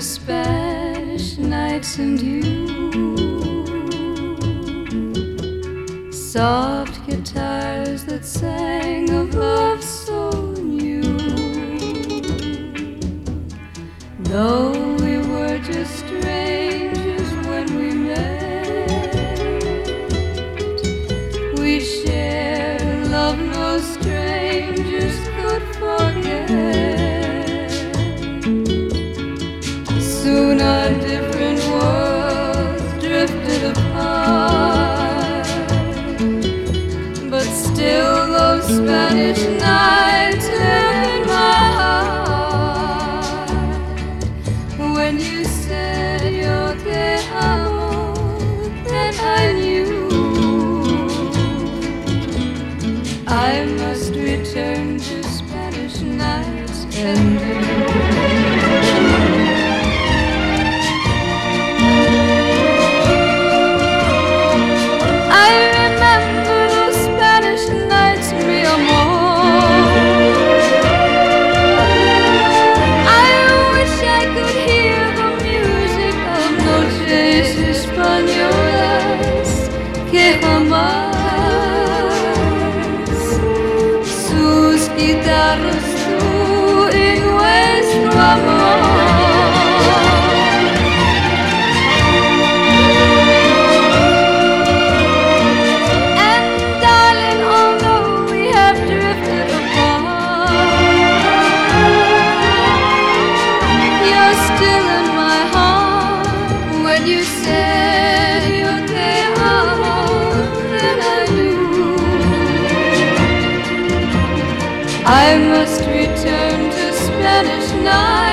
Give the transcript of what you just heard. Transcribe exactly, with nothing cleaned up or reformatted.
the Spanish nights and you. Soft guitars that sang of love so new. Though we were just strangers when we met, we shared a love no strangers could forget. Soon our different worlds drifted apart, but still those Spanish nights live in my heart. When you said yo te amo, then I knew I must return to Spanish nights and you. Que jamás sus guitarras tú y nuestro amor. And darling, although we have drifted apart, you're still in my heart. When you said yo te amo, I must return to Spanish nights.